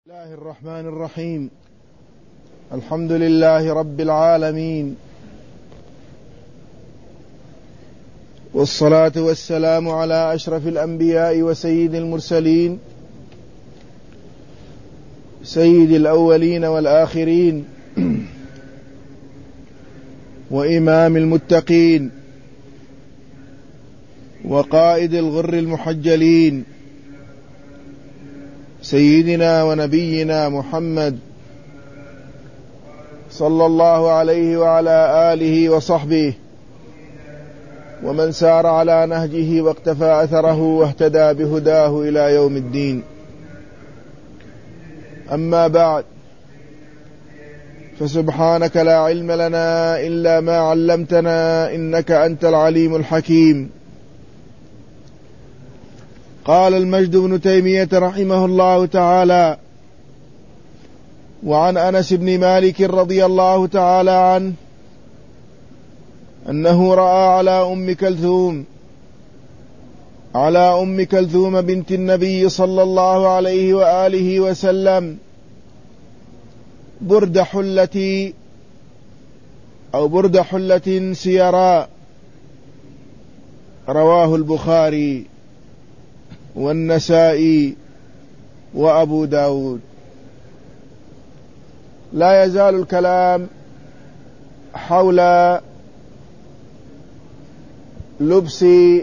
الله الرحمن الرحيم. الحمد لله رب العالمين، والصلاة والسلام على أشرف الأنبياء وسيد المرسلين، سيد الأولين والآخرين، وإمام المتقين، وقائد الغر المحجلين، سيدنا ونبينا محمد صلى الله عليه وعلى آله وصحبه ومن سار على نهجه واقتفى أثره واهتدى بهداه إلى يوم الدين. أما بعد، فسبحانك لا علم لنا إلا ما علمتنا إنك أنت العليم الحكيم. قال المجد بن تيمية رحمه الله تعالى: وعن أنس بن مالك رضي الله تعالى عنه أنه رأى على أم كلثوم بنت النبي صلى الله عليه وآله وسلم برد حلة سيراء، رواه البخاري والنسائي وأبو داود. لا يزال الكلام حول لبس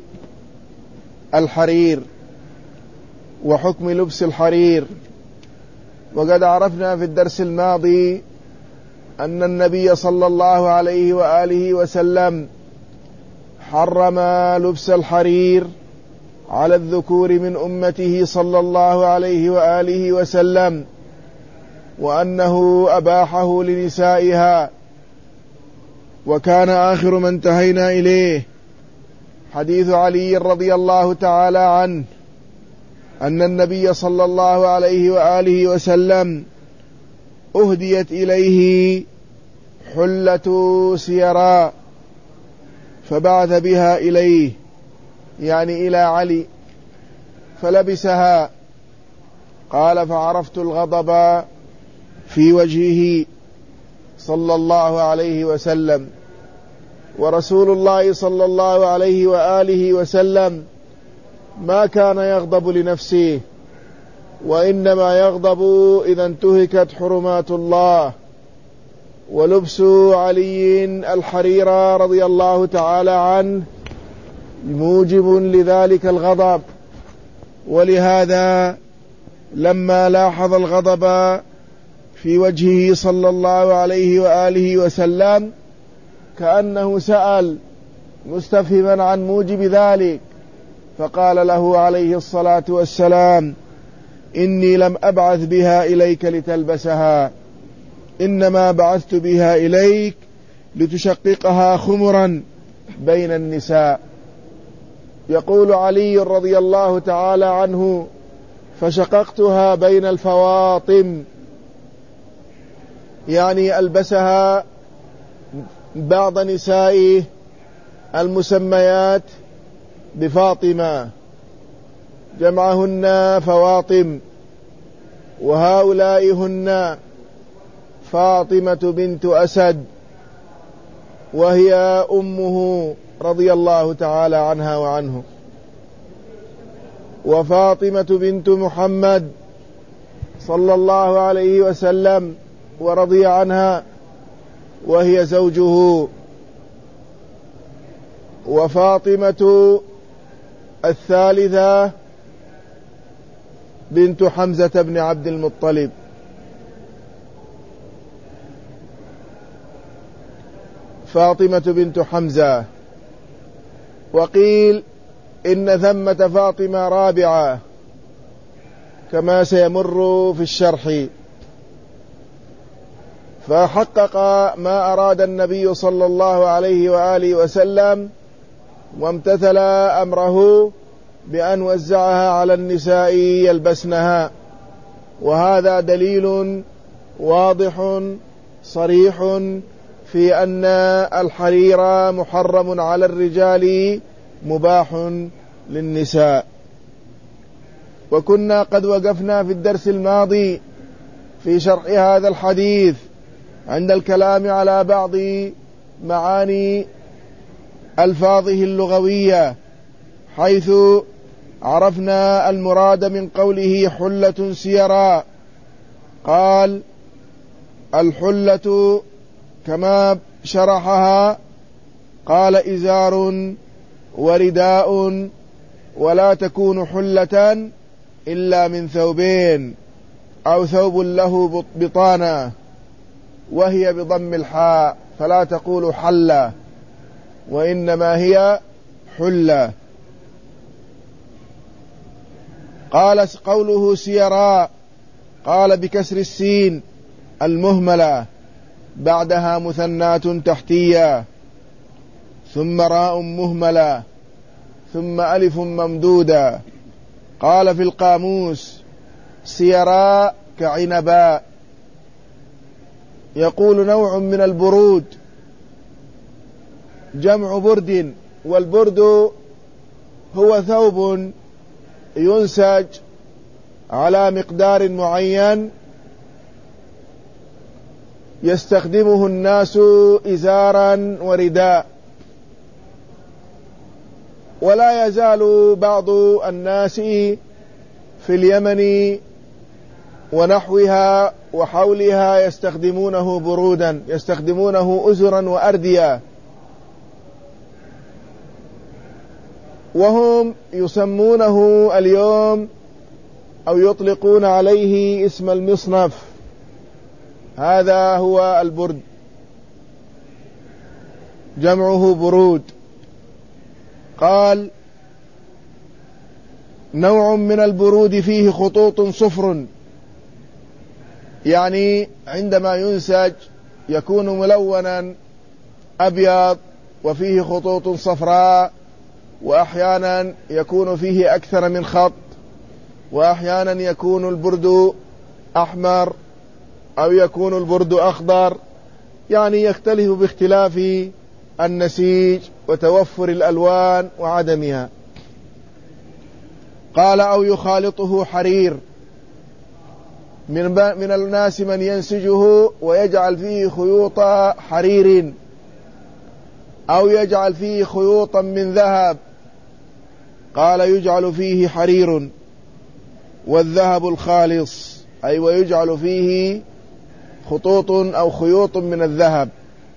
الحرير وحكم لبس الحرير. وقد عرفنا في الدرس الماضي أن النبي صلى الله عليه وآله وسلم حرم لبس الحرير على الذكور من أمته صلى الله عليه وآله وسلم، وأنه أباحه لنسائها. وكان آخر ما انتهينا إليه حديث علي رضي الله تعالى عنه أن النبي صلى الله عليه وآله وسلم أهديت إليه حلة سيراء فبعث بها إليه، يعني إلى علي، فلبسها. قال: فعرفت الغضب في وجهه صلى الله عليه وسلم. ورسول الله صلى الله عليه وآله وسلم ما كان يغضب لنفسه، وإنما يغضب إذا انتهكت حرمات الله. ولبس علي الحرير رضي الله تعالى عنه موجب لذلك الغضب، ولهذا لما لاحظ الغضب في وجهه صلى الله عليه وآله وسلم كأنه سأل مستفهما عن موجب ذلك، فقال له عليه الصلاة والسلام: إني لم أبعث بها إليك لتلبسها، إنما بعثت بها إليك لتشققها خمرا بين النساء. يقول علي رضي الله تعالى عنه: فشققتها بين الفواطم، يعني ألبسها بعض نسائه المسميات بفاطمة، جمعهن فواطم، وهؤلاء هن فاطمة بنت أسد، وهي أمه رضي الله تعالى عنها وعنه، وفاطمة بنت محمد صلى الله عليه وسلم ورضي عنها، وهي زوجه، وفاطمة الثالثة بنت حمزة بن عبد المطلب. فاطمة بنت حمزة. وقيل إن ثمة فاطمة رابعة كما سيمر في الشرح. فحقق ما أراد النبي صلى الله عليه وآله وسلم، وامتثل أمره بأن وزعها على النساء يلبسنها. وهذا دليل واضح صريح في أن الحرير محرم على الرجال مباح للنساء. وكنا قد وقفنا في الدرس الماضي في شرح هذا الحديث عند الكلام على بعض معاني ألفاظه اللغوية، حيث عرفنا المراد من قوله حلة سيرا. قال: الحلة كما شرحها قال: إزار ورداء، ولا تكون حلة إلا من ثوبين أو ثوب له بطانة، وهي بضم الحاء، فلا تقول حلة وإنما هي حلة. قال: قوله سيراء قال بكسر السين المهملة بعدها مثنات تحتية، ثم راء مهملة، ثم ألف ممدودة. قال في القاموس: سيراء كعنباء. يقول: نوع من البرود، جمع برد، والبرد هو ثوب ينسج على مقدار معين يستخدمه الناس إزارا ورداء. ولا يزال بعض الناس في اليمن ونحوها وحولها يستخدمونه برودا، يستخدمونه أزرا وأرديا، وهم يسمونه اليوم أو يطلقون عليه اسم المصنف. هذا هو البرد، جمعه برود. قال: نوع من البرود فيه خطوط صفر، يعني عندما ينسج يكون ملونا أبيض وفيه خطوط صفراء، وأحيانا يكون فيه أكثر من خط، وأحيانا يكون البرد أحمر أو يكون البرد أخضر، يعني يختلف باختلاف النسيج وتوفر الألوان وعدمها. قال: أو يخالطه حرير، من الناس من ينسجه ويجعل فيه خيوط حرير، أو يجعل فيه خيوطا من ذهب. قال: يجعل فيه حرير والذهب الخالص، أي ويجعل فيه خطوط أو خيوط من الذهب.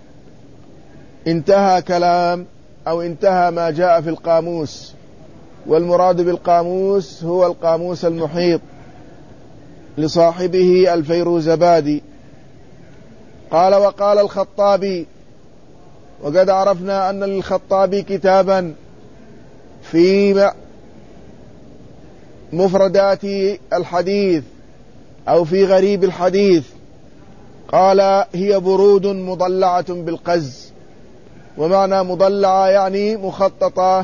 انتهى كلام أو انتهى ما جاء في القاموس، والمراد بالقاموس هو القاموس المحيط لصاحبه الفيروزبادي. قال: وقال الخطابي، وقد عرفنا أن للخطابي كتابا في مفردات الحديث أو في غريب الحديث. قال: هي برود مضلعة بالقز. ومعنى مضلعة يعني مخططة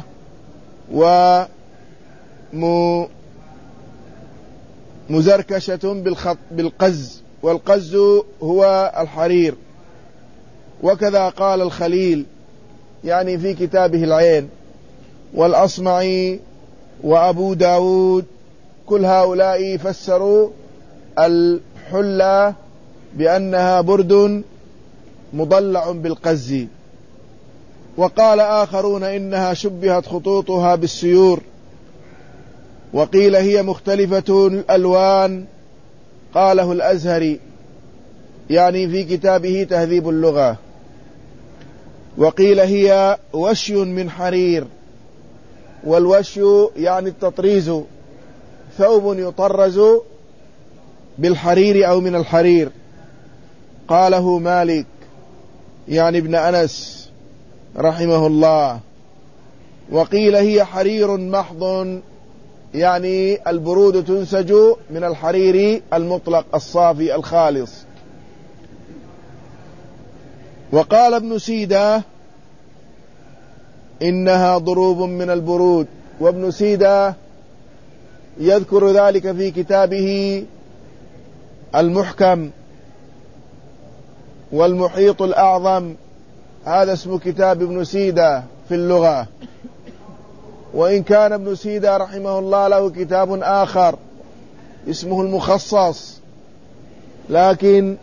ومزركشة بالقز، والقز هو الحرير. وكذا قال الخليل يعني في كتابه العين، والأصمعي وأبو داود، كل هؤلاء فسروا الحلة بأنها برد مضلع بالقز. وقال آخرون إنها شبهت خطوطها بالسيور، وقيل هي مختلفة الألوان. قاله الأزهري يعني في كتابه تهذيب اللغة. وقيل هي وشي من حرير، والوشي يعني التطريز، ثوب يطرز بالحرير أو من الحرير. قاله مالك يعني ابن أنس رحمه الله. وقيل هي حرير محض، يعني البرود تنسج من الحرير المطلق الصافي الخالص. وقال ابن سيدة إنها ضروب من البرود، وابن سيدة يذكر ذلك في كتابه المحكم والمحيط الأعظم. هذا اسم كتاب ابن سيدة في اللغة. وإن كان ابن سيدة رحمه الله له كتاب آخر اسمه المخصص لكن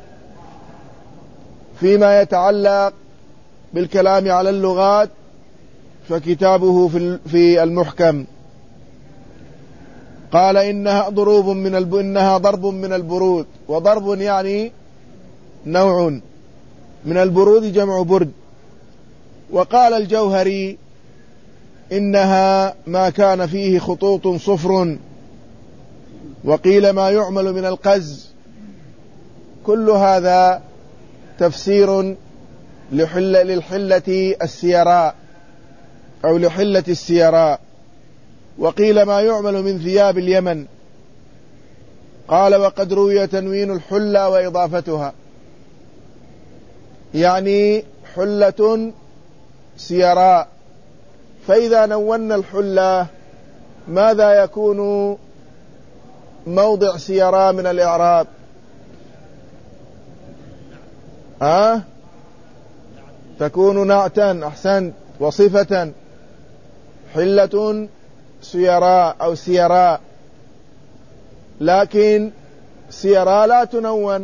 فيما يتعلق بالكلام على اللغات فكتابه في المحكم قال إنها ضرب من البرود، وضرب يعني نوع من البرود جمع برد. وقال الجوهري إنها ما كان فيه خطوط صفر، وقيل ما يعمل من القز. كل هذا تفسير للحلة السيراء أو لحلة السيراء. وقيل ما يعمل من ثياب اليمن. قال وقد روي تنوين الحلة وإضافتها، يعني حلة سيراء. فإذا نونا الحلة ماذا يكون موضع سيراء من الإعراب؟ تكون نعتا، أحسنت، وصفة. حلة سيراء أو سيراء، لكن سيراء لا تنون.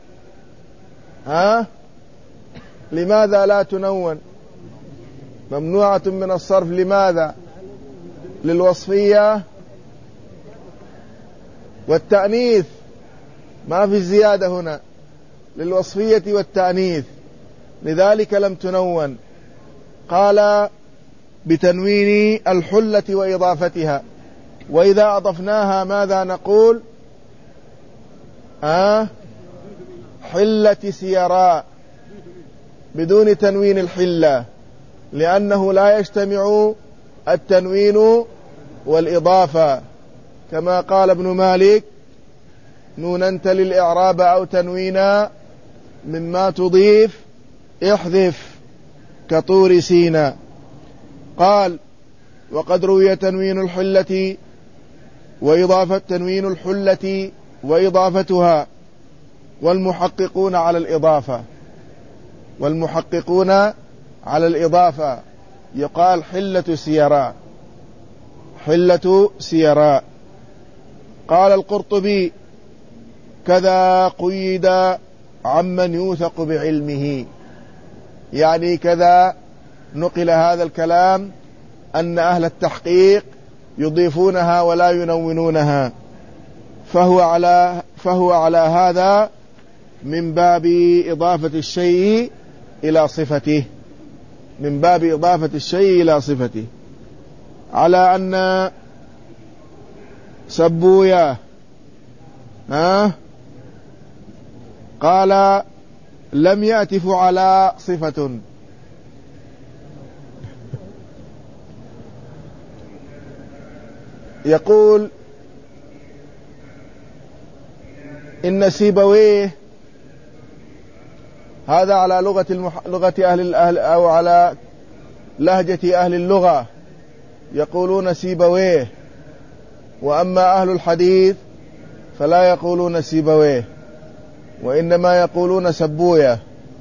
لماذا لا تنون؟ ممنوعة من الصرف. لماذا؟ للوصفية والتأنيث، ما في الزيادة هنا، للوصفية والتأنيث، لذلك لم تنون. قال بتنوين الحلة وإضافتها. وإذا أضفناها ماذا نقول؟ حلة سيراء بدون تنوين الحلة، لأنه لا يجتمع التنوين والإضافة، كما قال ابن مالك نونا تلي الإعراب أو تنوينا مما تضيف احذف كطور سينا. قال وقد روي تنوين الحلة وإضافتها والمحققون على الإضافة يقال حلة سيراء. قال القرطبي كذا قيد عمن يوثق بعلمه، يعني كذا نقل هذا الكلام أن أهل التحقيق يضيفونها ولا ينونونها، فهو على هذا من باب إضافة الشيء إلى صفته، على أن سبويا قال لم يأتف على صفة. يقول إن سيبويه، هذا على لغة أهل أو على لهجة أهل اللغة يقولون سيبويه، وأما أهل الحديث فلا يقولون سيبويه، وإنما يقولون سبوية،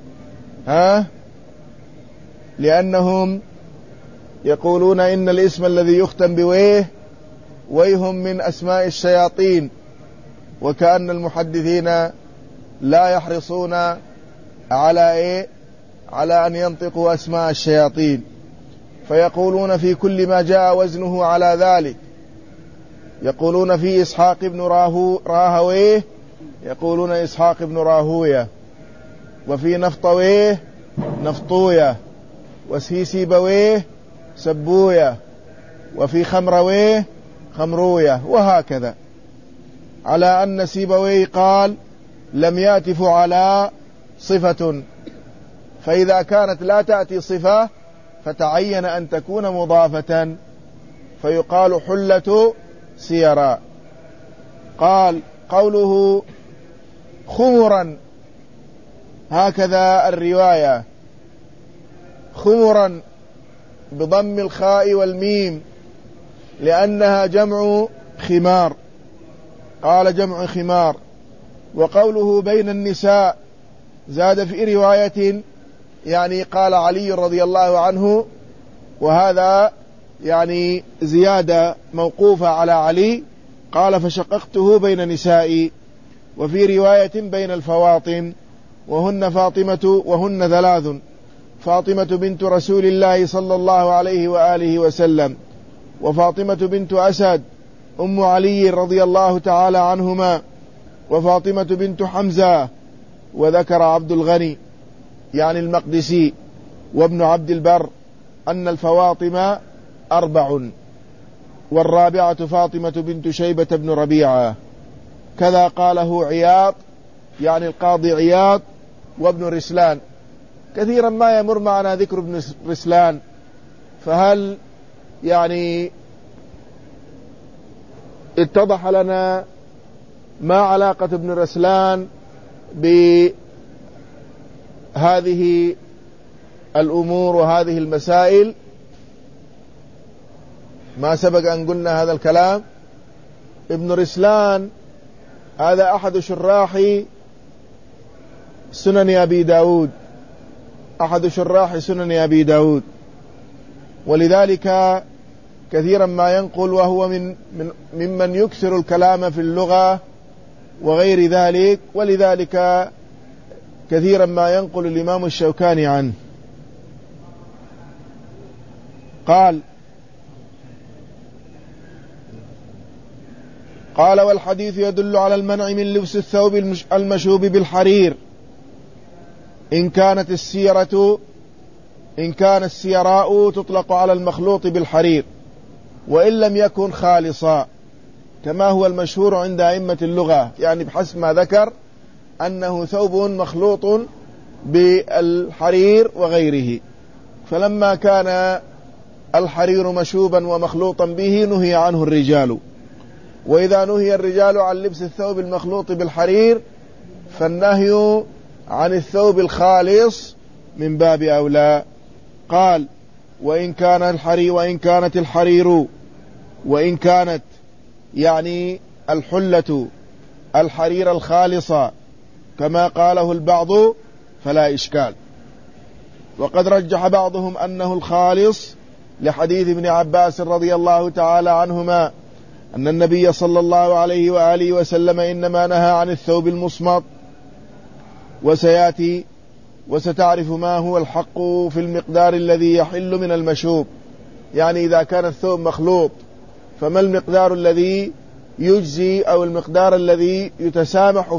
لأنهم يقولون إن الاسم الذي يختم بويه ويهم من أسماء الشياطين، وكأن المحدثين لا يحرصون على أن ينطقوا أسماء الشياطين، فيقولون في كل ما جاء وزنه على ذلك. يقولون في إسحاق بن راهويه يقولون إسحاق بن راهوية، وفي نفطويه نفطوية، وفي سيبويه سبوية، وفي خمرويه خمروية، وهكذا، على أن سيبويه قال لم يأتف على صفة، فإذا كانت لا تأتي صفة فتعين أن تكون مضافة، فيقال حلة سيراء. قال قوله خمرا، هكذا الرواية، خمرا بضم الخاء والميم لأنها جمع خمار، قال جمع خمار. وقوله بين النساء زاد في رواية، يعني قال علي رضي الله عنه، وهذا يعني زيادة موقوفة على علي، قال فشققته بين نسائي، وفي رواية بين الفواطم، وهن 3: فاطمة بنت رسول الله صلى الله عليه وآله وسلم، وفاطمة بنت أسد أم علي رضي الله تعالى عنهما، وفاطمة بنت حمزة. وذكر عبد الغني يعني المقدسي وابن عبد البر أن الفواطم 4، والرابعة فاطمة بنت شيبة بن ربيعة. كذا قاله عياض يعني القاضي عياض وابن رسلان. كثيرا ما يمر معنا ذكر ابن رسلان، فهل يعني اتضح لنا ما علاقة ابن رسلان بهذه الأمور وهذه المسائل؟ ما سبق أن قلنا هذا الكلام. ابن رسلان هذا أحد شراح سنن أبي داود، أحد شراح سنن أبي داود، ولذلك كثيرا ما ينقل، وهو ممن يكثر الكلام في اللغة وغير ذلك، ولذلك كثيرا ما ينقل الإمام الشوكاني عنه. قال والحديث يدل على المنع من لبس الثوب المشوب بالحرير إن كانت السيراء تطلق على المخلوط بالحرير وإن لم يكن خالصا، كما هو المشهور عند أئمة اللغة، يعني بحسب ما ذكر أنه ثوب مخلوط بالحرير وغيره. فلما كان الحرير مشوبا ومخلوطا به نهي عنه الرجال، وإذا نهي الرجال عن لبس الثوب المخلوط بالحرير فالنهي عن الثوب الخالص من باب أولى. قال وإن كانت يعني الحلة الحرير الخالصة كما قاله البعض فلا إشكال. وقد رجح بعضهم أنه الخالص لحديث ابن عباس رضي الله تعالى عنهما أن النبي صلى الله عليه وآله وسلم إنما نهى عن الثوب المصمت، وسيأتي وستعرف ما هو الحق في المقدار الذي يحل من المشوب. يعني إذا كان الثوب مخلوط فما المقدار الذي يجزي أو المقدار الذي يتسامح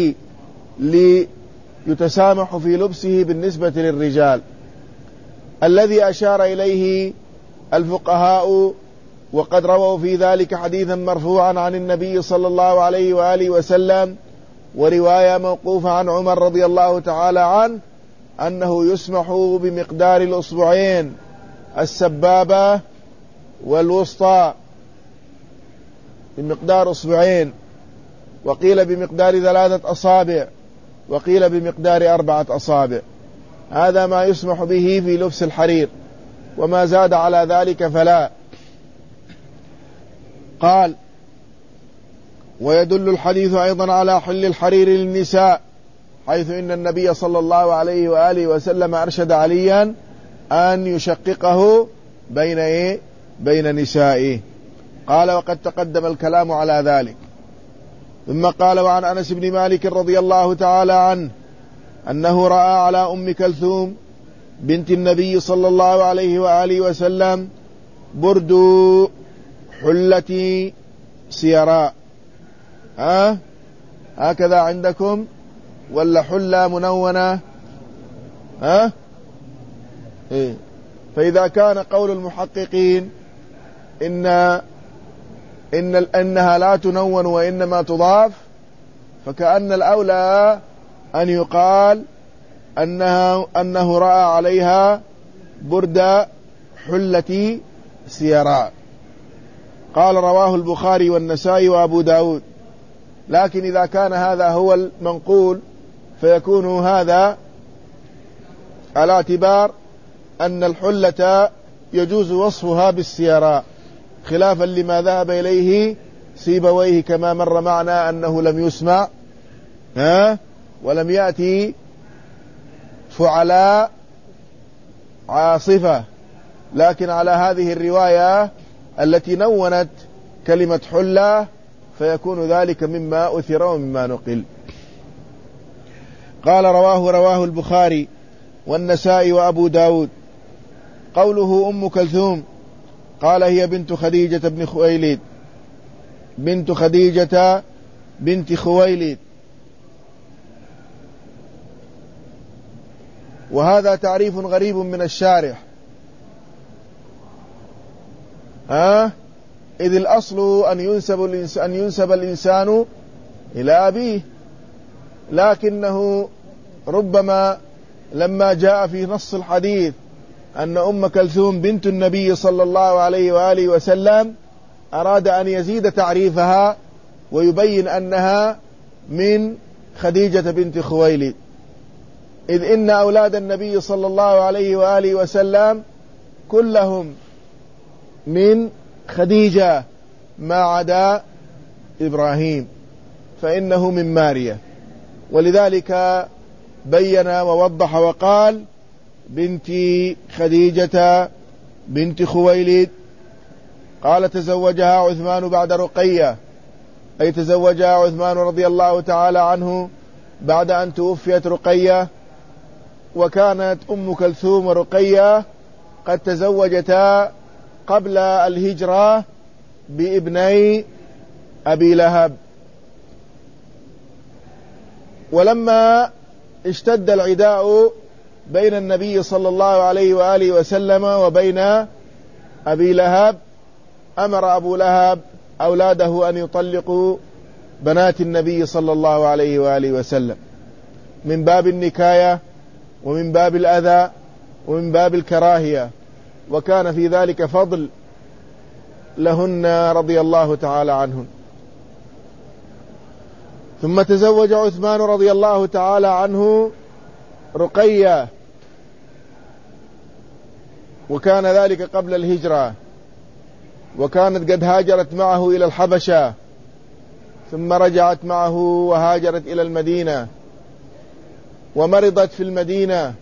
في لبسه بالنسبة للرجال، الذي أشار إليه الفقهاء. وقد رووا في ذلك حديثا مرفوعا عن النبي صلى الله عليه وآله وسلم، ورواية موقوفة عن عمر رضي الله تعالى عنه أنه يسمح بمقدار الأصبعين السبابة والوسطى بمقدار أصبعين، وقيل بمقدار 3 أصابع، وقيل بمقدار 4 أصابع. هذا ما يسمح به في لبس الحرير، وما زاد على ذلك فلا. قال ويدل الحديث أيضا على حل الحرير للنساء، حيث إن النبي صلى الله عليه وآله وسلم أرشد عليا أن يشققه بين نسائه. قال وقد تقدم الكلام على ذلك. ثم قال وعن أنس بن مالك رضي الله تعالى عنه أنه رأى على أم كلثوم بنت النبي صلى الله عليه وآله وسلم برد حلة سيراء. هكذا عندكم ولا حلة منونة؟ إيه؟ فإذا كان قول المحققين إنها لا تنون وإنما تضاف، فكأن الأولى أن يقال أنه رأى عليها برد حلة سيراء. قال رواه البخاري والنسائي وأبو داود. لكن إذا كان هذا هو المنقول فيكون هذا على اعتبار أن الحلة يجوز وصفها بالسيراء، خلافا لما ذهب إليه سيبويه كما مر معنا أنه لم يسمع ولم يأتي فعلاء عاصفة، لكن على هذه الرواية التي نونت كلمة حلة فيكون ذلك مما أثر ومما نقل. قال رواه البخاري والنسائي وأبو داود. قوله أم كلثوم قال هي بنت خديجة بن خويلد، بنت خديجة بنت خويلد. وهذا تعريف غريب من الشارح، إذ الأصل أن ينسب الإنسان إلى أبيه، لكنه ربما لما جاء في نص الحديث أن أم كلثوم بنت النبي صلى الله عليه وآله وسلم أراد أن يزيد تعريفها ويبين أنها من خديجة بنت خويلد، إذ إن أولاد النبي صلى الله عليه وآله وسلم كلهم من خديجة ما عدا إبراهيم فإنه من ماريا، ولذلك بين ووضح وقال بنت خديجة بنت خويلد. قال تزوجها عثمان بعد رقية، أي تزوجها عثمان رضي الله تعالى عنه بعد أن توفيت رقية، وكانت أم كلثوم ورقية قد تزوجتا قبل الهجرة بابني أبي لهب. ولما اشتد العداء بين النبي صلى الله عليه وآله وسلم وبين أبي لهب، أمر أبو لهب أولاده أن يطلقوا بنات النبي صلى الله عليه وآله وسلم من باب النكاية ومن باب الأذى ومن باب الكراهية، وكان في ذلك فضل لهن رضي الله تعالى عنهن. ثم تزوج عثمان رضي الله تعالى عنه رقية، وكان ذلك قبل الهجرة، وكانت قد هاجرت معه إلى الحبشة، ثم رجعت معه وهاجرت إلى المدينة، ومرضت في المدينة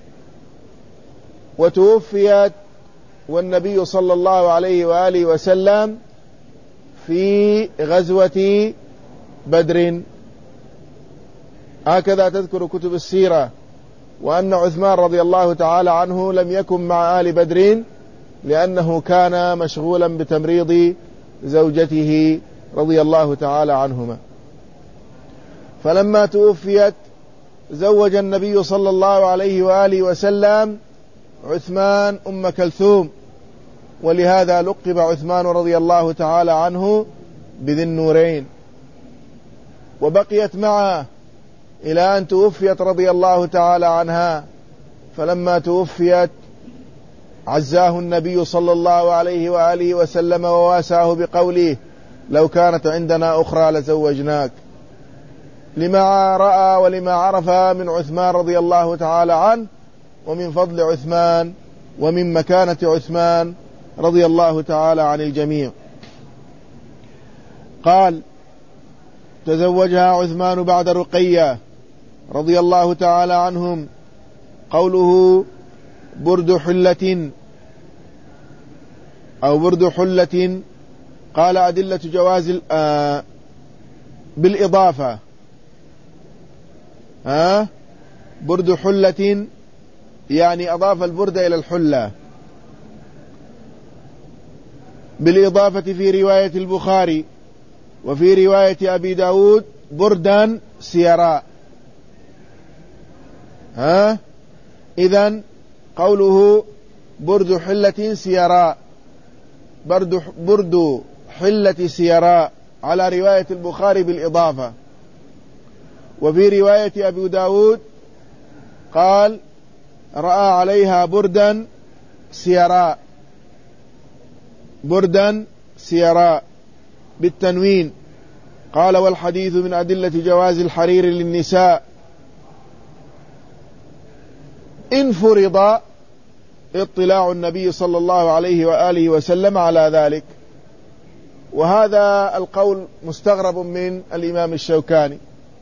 وتوفيت والنبي صلى الله عليه وآله وسلم في غزوة بدر. هكذا تذكر كتب السيرة، وأن عثمان رضي الله تعالى عنه لم يكن مع آل بدر لأنه كان مشغولا بتمريض زوجته رضي الله تعالى عنهما. فلما توفيت زوج النبي صلى الله عليه وآله وسلم عثمان أم كلثوم، ولهذا لقب عثمان رضي الله تعالى عنه بذي النورين، وبقيت معه إلى أن توفيت رضي الله تعالى عنها. فلما توفيت عزاه النبي صلى الله عليه وآله وسلم وواساه بقوله لو كانت عندنا أخرى لزوجناك، لما رأى ولما عرف من عثمان رضي الله تعالى عنه ومن فضل عثمان ومن مكانة عثمان رضي الله تعالى عن الجميع. قال تزوجها عثمان بعد رقية رضي الله تعالى عنهم. قوله برد حلة أو برد حلة، قال أدلة جواز بالإضافة، برد حلة يعني أضاف البرد إلى الحلة، بالإضافة في رواية البخاري وفي رواية أبي داود بردا سيراء. إذن قوله برد حلة سيراء، برد حلة سيراء على رواية البخاري بالإضافة. وفي رواية أبي داود قال رأى عليها بردا سيراء، بردا سيراء بالتنوين. قال والحديث من أدلة جواز الحرير للنساء إن فرض اطلاع النبي صلى الله عليه وآله وسلم على ذلك. وهذا القول مستغرب من الإمام الشوكاني،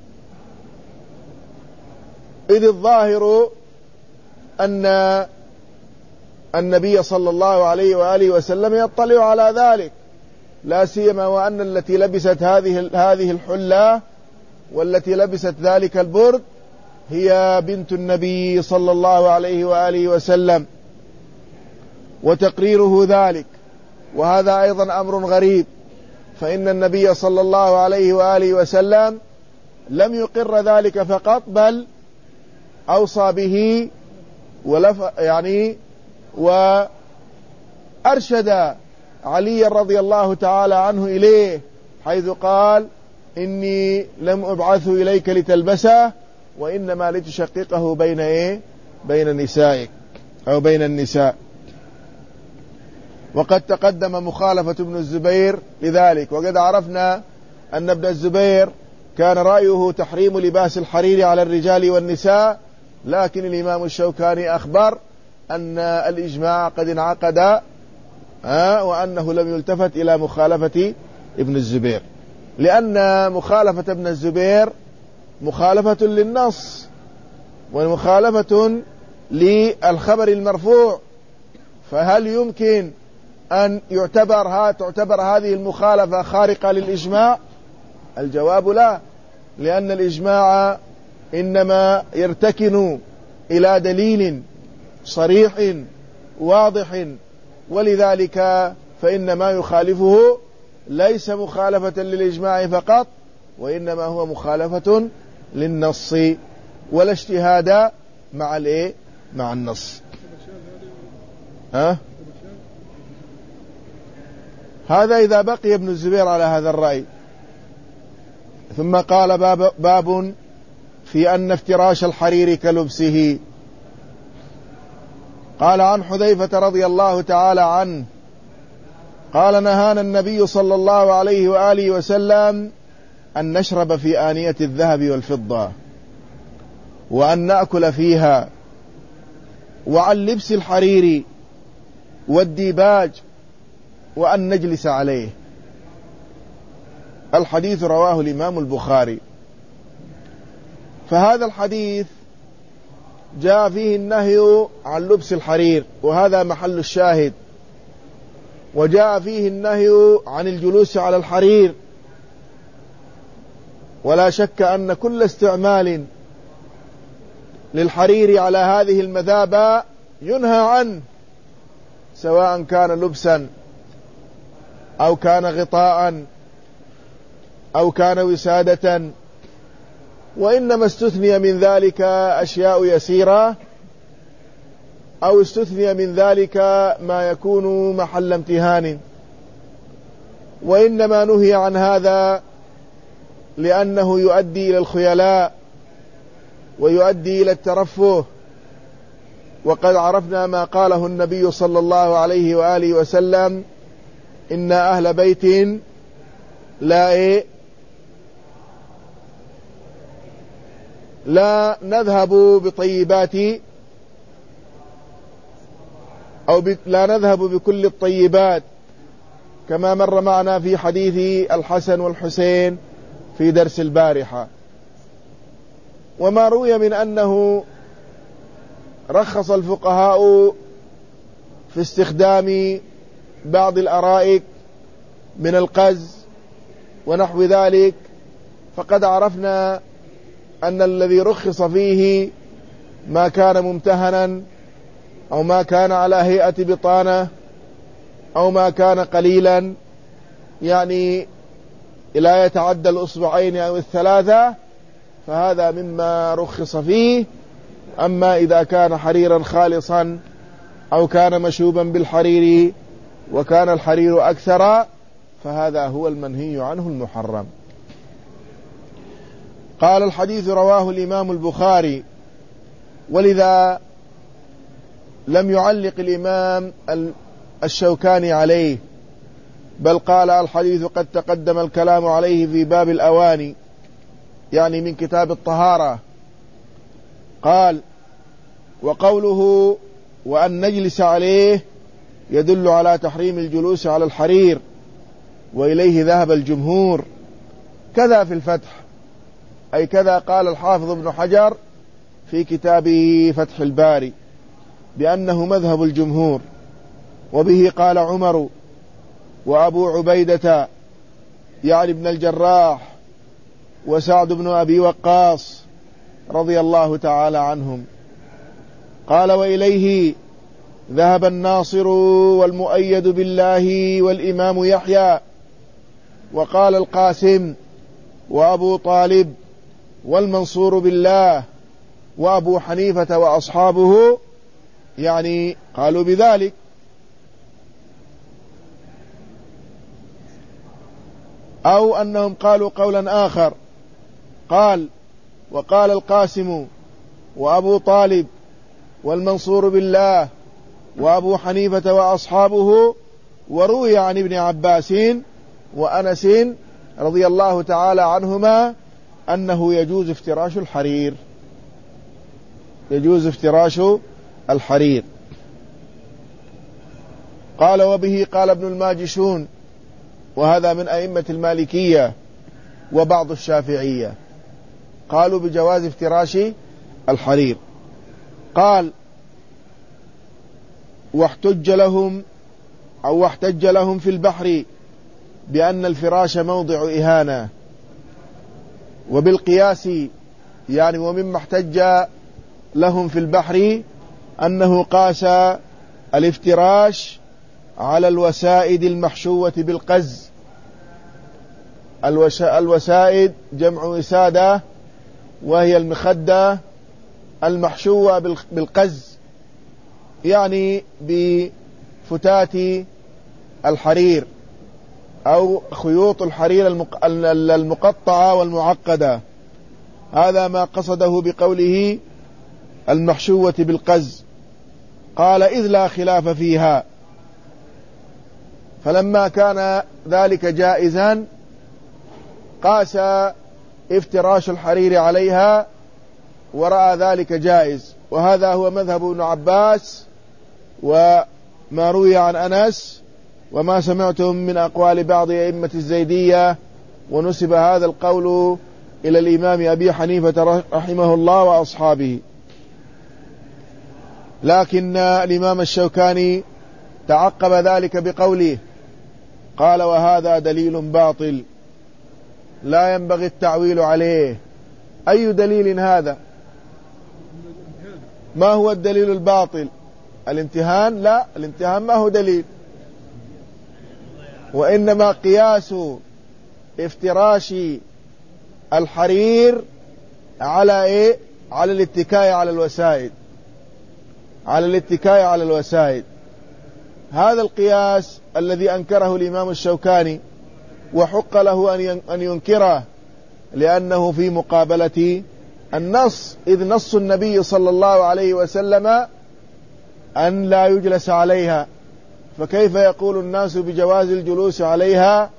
إذ الظاهر أن النبي صلى الله عليه وآله وسلم يطلع على ذلك، لا سيما وأن التي لبست هذه الحلة والتي لبست ذلك البرد هي بنت النبي صلى الله عليه وآله وسلم، وتقريره ذلك. وهذا أيضا أمر غريب، فإن النبي صلى الله عليه وآله وسلم لم يقر ذلك فقط، بل أوصى به وأرشد علي رضي الله تعالى عنه إليه، حيث قال: إني لم أبعث إليك لتلبسه، وإنما لتشققه بين نسائك أو بين النساء. وقد تقدم مخالفة ابن الزبير لذلك، وقد عرفنا أن ابن الزبير كان رأيه تحريم لباس الحرير على الرجال والنساء، لكن الإمام الشوكاني أخبر أن الإجماع قد انعقد وأنه لم يلتفت إلى مخالفة ابن الزبير، لأن مخالفة ابن الزبير مخالفة للنص ومخالفة للخبر المرفوع. فهل يمكن أن تعتبر هذه المخالفة خارقة للإجماع؟ الجواب لا، لأن الإجماع إنما يرتكن إلى دليل صريح واضح، ولذلك فإن ما يخالفه ليس مخالفة للإجماع فقط، وإنما هو مخالفة للنص، ولا اجتهاد مع النص. هذا إذا بقي ابن الزبير على هذا الرأي. ثم قال: باب في أن افتراش الحرير كلبسه. قال عن حذيفة رضي الله تعالى عنه قال: نهانا النبي صلى الله عليه وآله وسلم أن نشرب في آنية الذهب والفضة، وأن نأكل فيها، وعن لبس الحرير والديباج، وأن نجلس عليه. الحديث رواه الإمام البخاري. فهذا الحديث جاء فيه النهي عن لبس الحرير، وهذا محل الشاهد، وجاء فيه النهي عن الجلوس على الحرير. ولا شك أن كل استعمال للحرير على هذه المثابة ينهى عنه، سواء كان لبسا أو كان غطاء أو كان وسادة. وإنما استثني من ذلك أشياء يسيرة، أو استثني من ذلك ما يكون محل امتهان. وإنما نهي عن هذا لأنه يؤدي إلى الخيلاء ويؤدي إلى الترفه. وقد عرفنا ما قاله النبي صلى الله عليه وآله وسلم: إن أهل بيت لا نذهب بطيبات لا نذهب بكل الطيبات، كما مر معنا في حديث الحسن والحسين في درس البارحة. وما روي من أنه رخص الفقهاء في استخدام بعض الأرائك من القز ونحو ذلك، فقد عرفنا أن الذي رخص فيه ما كان ممتهنا، أو ما كان على هيئة بطانة، أو ما كان قليلا، يعني لا يتعدى الأصبعين أو الثلاثة، فهذا مما رخص فيه. أما إذا كان حريرا خالصا أو كان مشوبا بالحرير وكان الحرير أكثر، فهذا هو المنهي عنه المحرم. قال: الحديث رواه الإمام البخاري. ولذا لم يعلق الإمام الشوكاني عليه، بل قال: الحديث قد تقدم الكلام عليه في باب الأواني، يعني من كتاب الطهارة. قال: وقوله وأن نجلس عليه يدل على تحريم الجلوس على الحرير، وإليه ذهب الجمهور. كذا في الفتح، أي كذا قال الحافظ ابن حجر في كتابه فتح الباري، بأنه مذهب الجمهور، وبه قال عمر وأبو عبيدة يعني ابن الجراح وسعد بن أبي وقاص رضي الله تعالى عنهم. قال وإليه ذهب الناصر والمؤيد بالله والإمام يحيى، وقال القاسم وأبو طالب والمنصور بالله وأبو حنيفة وأصحابه، يعني قالوا بذلك. أو أنهم قالوا قولا آخر، قال وقال القاسم وأبو طالب والمنصور بالله وأبو حنيفة وأصحابه. وروي عن ابن عباس وأنس رضي الله تعالى عنهما أنه يجوز افتراش الحرير، يجوز افتراش الحرير. قال وبه قال ابن الماجشون، وهذا من أئمة المالكية وبعض الشافعية، قالوا بجواز افتراش الحرير. قال واحتج لهم في البحر بأن الفراش موضع إهانة، وبالقياس يعني ومما احتج لهم في البحر أنه قاس الافتراش على الوسائد المحشوة بالقز. الوسائد جمع وسادة، وهي المخدة المحشوة بالقز، يعني بفتات الحرير أو خيوط الحرير المقطعة والمعقدة. هذا ما قصده بقوله المحشوة بالقز. قال إذ لا خلاف فيها، فلما كان ذلك جائزا قاس افتراش الحرير عليها ورأى ذلك جائز. وهذا هو مذهب ابن عباس وما روي عن أنس وما سمعتم من أقوال بعض أئمة الزيدية. ونسب هذا القول إلى الإمام أبي حنيفة رحمه الله وأصحابه. لكن الإمام الشوكاني تعقب ذلك بقوله، قال وهذا دليل باطل لا ينبغي التعويل عليه. أي دليل هذا؟ ما هو الدليل الباطل؟ الامتهان؟ لا، الامتهان ما هو دليل، وإنما قياس افتراش الحرير على إيه؟ على الاتكاء على الوسائد، على الاتكاء على الوسائد. هذا القياس الذي أنكره الإمام الشوكاني، وحق له أن ينكره لأنه في مقابلة النص، إذ نص النبي صلى الله عليه وسلم أن لا يجلس عليها، فكيف يقول الناس بجواز الجلوس عليها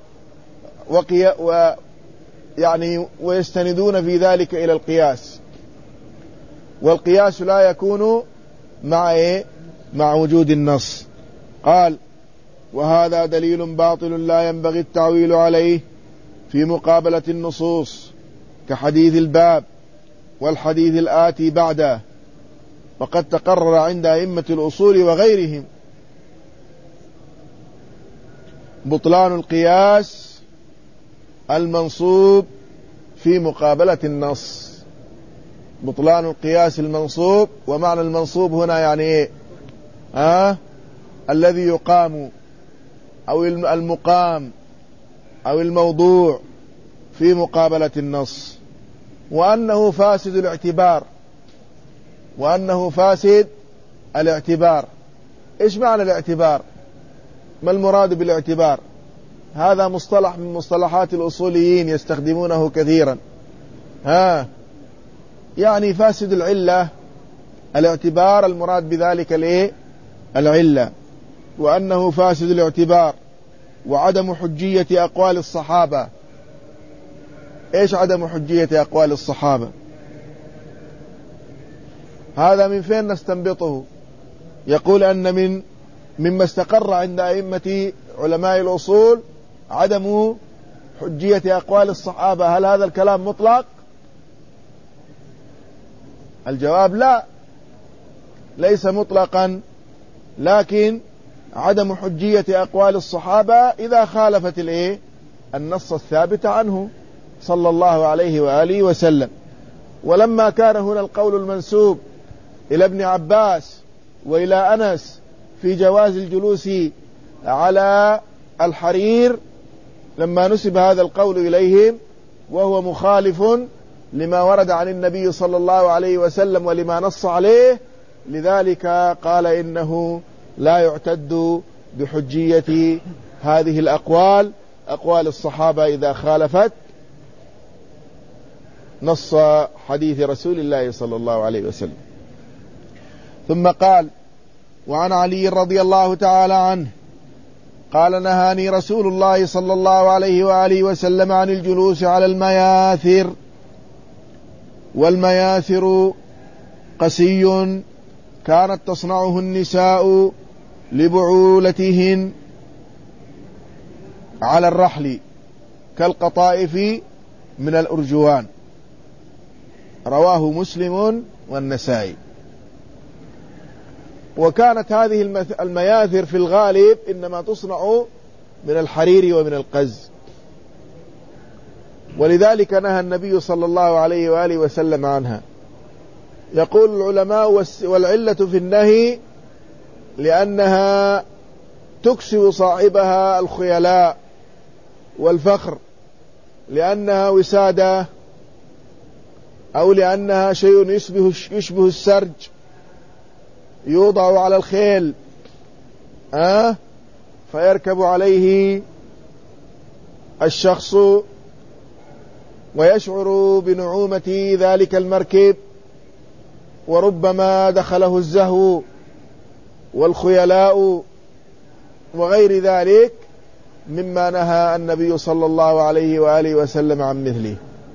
يعني ويستندون في ذلك إلى القياس؟ والقياس لا يكون مع إيه؟ مع وجود النص. قال وهذا دليل باطل لا ينبغي التعويل عليه في مقابلة النصوص، كحديث الباب والحديث الآتي بعده، وقد تقرر عند أئمة الأصول وغيرهم بطلان القياس المنصوب في مقابلة النص. بطلان القياس المنصوب، ومعنى المنصوب هنا يعني إيه؟ الذي يقام أو المقام أو الموضوع في مقابلة النص، وأنه فاسد الاعتبار، وأنه فاسد الاعتبار. إيش معنى الاعتبار؟ ما المراد بالاعتبار؟ هذا مصطلح من مصطلحات الأصوليين يستخدمونه كثيرا. يعني فاسد العلة، الاعتبار المراد بذلك الايه؟ العلة. وأنه فاسد الاعتبار وعدم حجية أقوال الصحابة. إيش عدم حجية أقوال الصحابة؟ هذا من فين نستنبطه؟ يقول أن مما استقر عند أئمة علماء الأصول عدم حجية أقوال الصحابة. هل هذا الكلام مطلق؟ الجواب لا، ليس مطلقا، لكن عدم حجية أقوال الصحابة إذا خالفت النص الثابت عنه صلى الله عليه وآله وسلم. ولما كان هنا القول المنسوب إلى ابن عباس وإلى أنس في جواز الجلوس على الحرير، لما نسب هذا القول إليهم وهو مخالف لما ورد عن النبي صلى الله عليه وسلم ولما نص عليه، لذلك قال إنه لا يعتد بحجية هذه الأقوال، أقوال الصحابة إذا خالفت نص حديث رسول الله صلى الله عليه وسلم. ثم قال: وعن علي رضي الله تعالى عنه قال: نهاني رسول الله صلى الله عليه وآله وسلم عن الجلوس على المياثر. والمياثر قسي كانت تصنعه النساء لبعولتهن على الرحل كالقطائف من الأرجوان. رواه مسلم والنسائي. وكانت هذه المياثر في الغالب إنما تصنع من الحرير ومن القز، ولذلك نهى النبي صلى الله عليه وآله وسلم عنها. يقول العلماء: والعلة في النهي لأنها تكسب صاحبها الخيلاء والفخر، لأنها وسادة، أو لأنها شيء يشبه السرج يوضع على الخيل فيركب عليه الشخص ويشعر بنعومة ذلك المركب، وربما دخله الزهو والخيلاء وغير ذلك مما نهى النبي صلى الله عليه وآله وسلم عن مثله.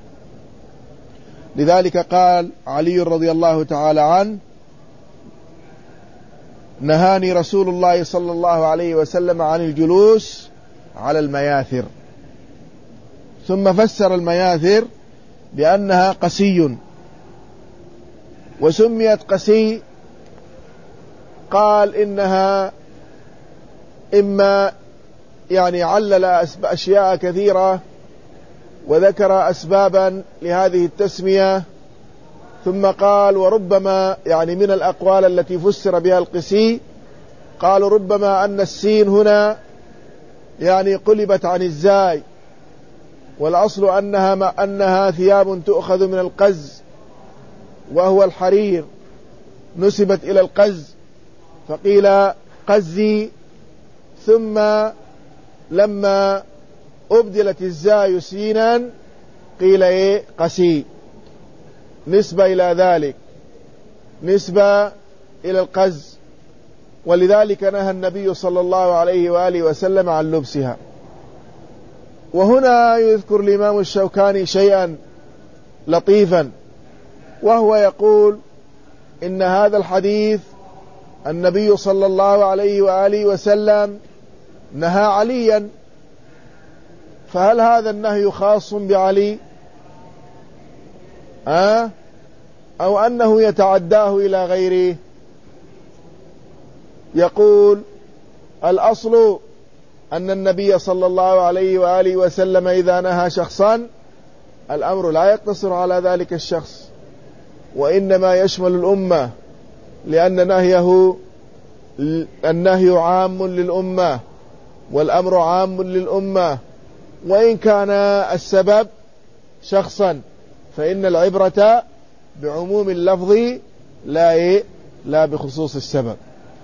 لذلك قال علي رضي الله تعالى عنه: نهاني رسول الله صلى الله عليه وسلم عن الجلوس على المياثر. ثم فسر المياثر بأنها قسي. وسميت قسي قال إنها إما علل أشياء كثيرة وذكر أسبابا لهذه التسمية، ثم قال: وربما من الأقوال التي فسر بها القسي قالوا ربما أن السين هنا قلبت عن الزاي، والأصل أنها ثياب تؤخذ من القز وهو الحرير، نسبت إلى القز فقيل قزي، ثم لما أبدلت الزاي سينا قيل قسي، نسبة إلى ذلك، نسبة إلى القز. ولذلك نهى النبي صلى الله عليه وآله وسلم عن لبسها. وهنا يذكر الإمام الشوكاني شيئا لطيفا، وهو يقول إن هذا الحديث النبي صلى الله عليه وآله وسلم نهى عليا، فهل هذا النهي خاص بعلي أو أنه يتعداه إلى غيره؟ يقول: الأصل أن النبي صلى الله عليه وآله وسلم إذا نهى شخصا الأمر لا يقتصر على ذلك الشخص، وإنما يشمل الأمة، لأن النهي عام للأمة والأمر عام للأمة، وإن كان السبب شخصا فإن العبرة بعموم اللفظ لا بخصوص السبب.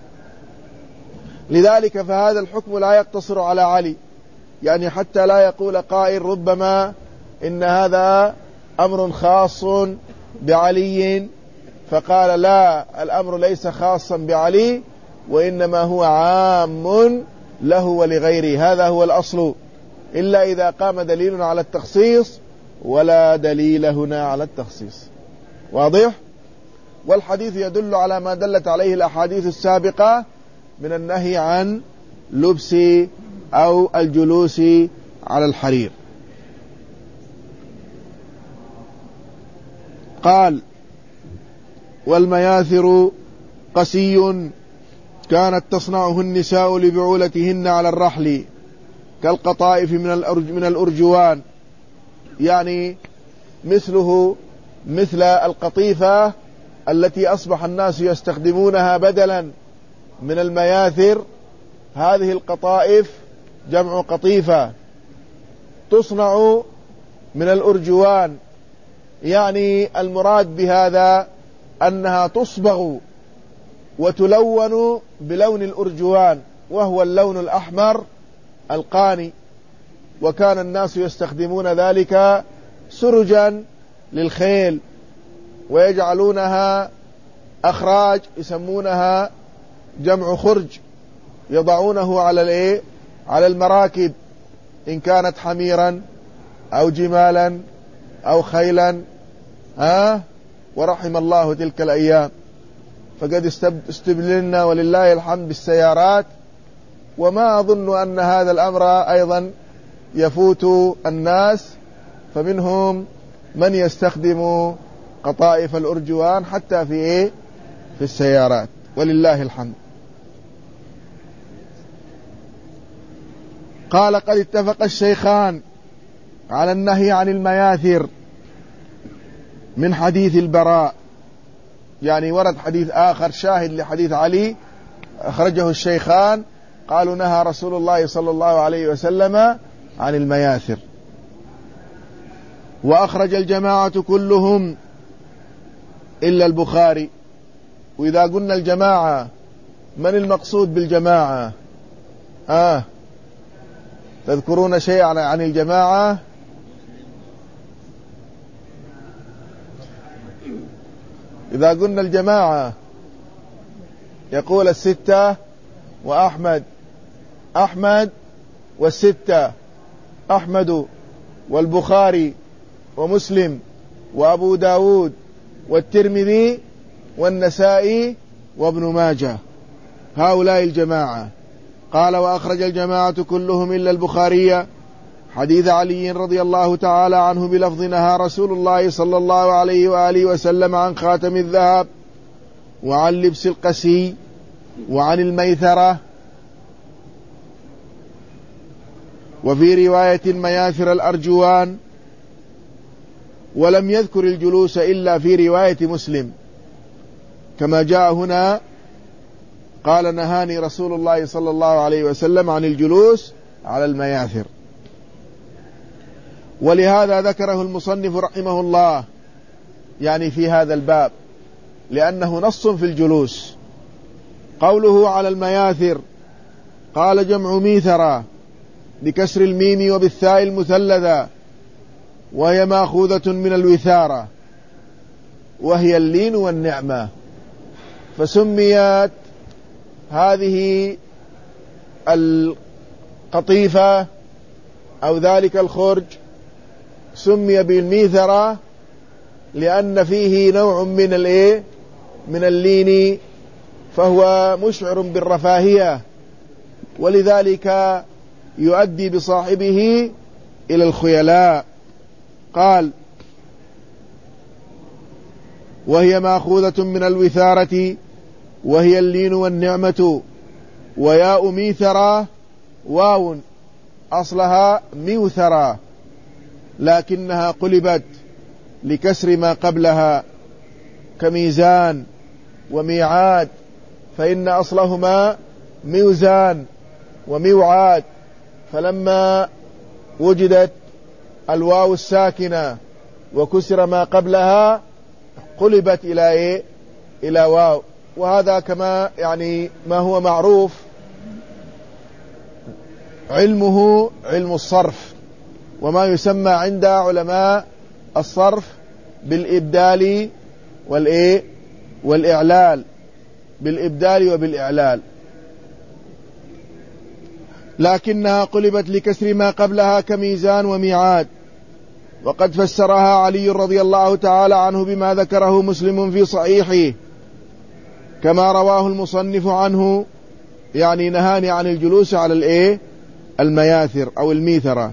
لذلك فهذا الحكم لا يقتصر على علي، حتى لا يقول قائل ربما إن هذا أمر خاص بعلي، فقال لا، الأمر ليس خاصا بعلي وإنما هو عام له ولغيره. هذا هو الأصل، إلا إذا قام دليل على التخصيص، ولا دليل هنا على التخصيص. واضح؟ والحديث يدل على ما دلت عليه الأحاديث السابقة من النهي عن لبس أو الجلوس على الحرير. قال: والمياثر قسي كانت تصنعه النساء لبعولتهن على الرحل كالقطائف من الأرجوان، يعني مثله مثل القطيفة التي أصبح الناس يستخدمونها بدلا من المياثر. هذه القطائف جمع قطيفة تصنع من الأرجوان، يعني المراد بهذا أنها تصبغ وتلون بلون الأرجوان، وهو اللون الأحمر القاني، وكان الناس يستخدمون ذلك سرجا للخيل، ويجعلونها أخراج يسمونها جمع خرج، يضعونه على المراكب إن كانت حميرا أو جمالا أو خيلا. ورحم الله تلك الأيام، فقد استبدلنا ولله الحمد بالسيارات، وما أظن أن هذا الأمر أيضا يفوت الناس، فمنهم من يستخدم قطائف الأرجوان حتى في السيارات، ولله الحمد. قال: قد اتفق الشيخان على النهي عن المياثر من حديث البراء، يعني ورد حديث آخر شاهد لحديث علي أخرجه الشيخان، قالوا: نهى رسول الله صلى الله عليه وسلم عن المياثر. وأخرج الجماعة كلهم إلا البخاري. وإذا قلنا الجماعة، من المقصود بالجماعة؟ تذكرون شيئا عن الجماعة؟ إذا قلنا الجماعة يقول الستة وأحمد، أحمد والستة، أحمد والبخاري ومسلم وأبو داود والترمذي والنسائي وابن ماجه، هؤلاء الجماعة. قال: وأخرج الجماعة كلهم إلا البخاري حديث علي رضي الله تعالى عنه بلفظ: نهى رسول الله صلى الله عليه وآله وسلم عن خاتم الذهب وعن لبس القسي وعن الميثرة. وفي رواية مياثر الأرجوان، ولم يذكر الجلوس إلا في رواية مسلم كما جاء هنا، قال: نهاني رسول الله صلى الله عليه وسلم عن الجلوس على المياثر. ولهذا ذكره المصنف رحمه الله يعني في هذا الباب، لأنه نص في الجلوس. قوله على المياثر، قال: جمع ميثرة بكسر الميم وبالثاء المثلثة، وهي مأخوذة من الوثارة، وهي اللين والنعمة. فسميت هذه القطيفة أو ذلك الخرج سمي بالميثرة لأن فيه نوع من اللين، فهو مشعر بالرفاهية، ولذلك يؤدي بصاحبه إلى الخيلاء. قال: وهي مأخوذة من الوثارة، وهي اللين والنعمة. وياء ميثرة واو أصلها ميوثرة، لكنها قلبت لكسر ما قبلها كميزان وميعاد، فإن أصلهما ميزان وميوعاد، فلما وجدت الواو الساكنة وكسر ما قبلها قلبت إلى واو. وهذا كما يعني ما هو معروف علمه علم الصرف، وما يسمى عند علماء الصرف بالإبدال والإعلال، بالإبدال وبالإعلال. لكنها قلبت لكسر ما قبلها كميزان وميعاد. وقد فسرها علي رضي الله تعالى عنه بما ذكره مسلم في صحيحه كما رواه المصنف عنه، يعني نهاني عن الجلوس على المياثر أو الميثرة.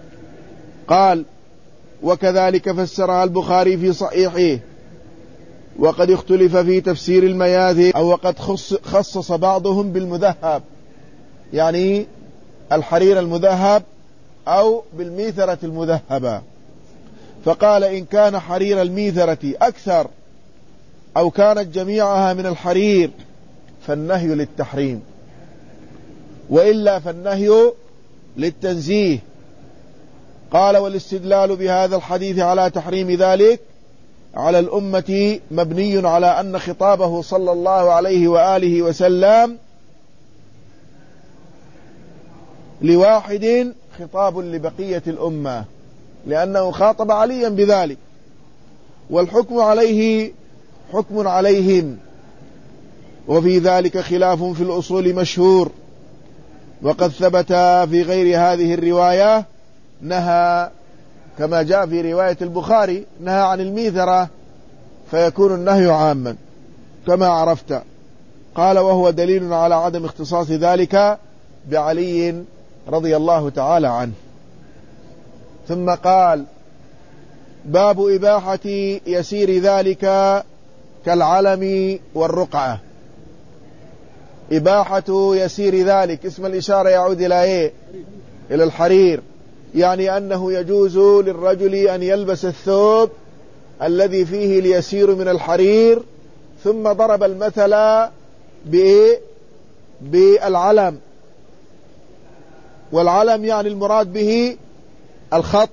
قال: وكذلك فسرها البخاري في صحيحه وقد اختلف في تفسير المياثر، أو وقد خصص بعضهم بالمذهب، يعني الحرير المذهب أو بالميثرة المذهبة. فقال إن كان حرير الميثرة أكثر أو كانت جميعها من الحرير فالنهي للتحريم، وإلا فالنهي للتنزيه. قال والاستدلال بهذا الحديث على تحريم ذلك على الأمة مبني على أن خطابه صلى الله عليه وآله وسلم لواحد خطاب لبقية الأمة، لأنه خاطب عليا بذلك، والحكم عليه حكم عليهم. وفي ذلك خلاف في الأصول مشهور، وقد ثبت في غير هذه الرواية نهى، كما جاء في رواية البخاري نهى عن الميثرة، فيكون النهي عاما كما عرفت. قال وهو دليل على عدم اختصاص ذلك بعلي رضي الله تعالى عنه. ثم قال باب إباحة يسير ذلك كالعلم والرقعة. إباحة يسير ذلك اسم الإشارة يعود إلى إيه؟ إلى الحرير، يعني أنه يجوز للرجل أن يلبس الثوب الذي فيه اليسير من الحرير. ثم ضرب المثل بإيه؟ بالعلم، والعلم يعني المراد به الخط،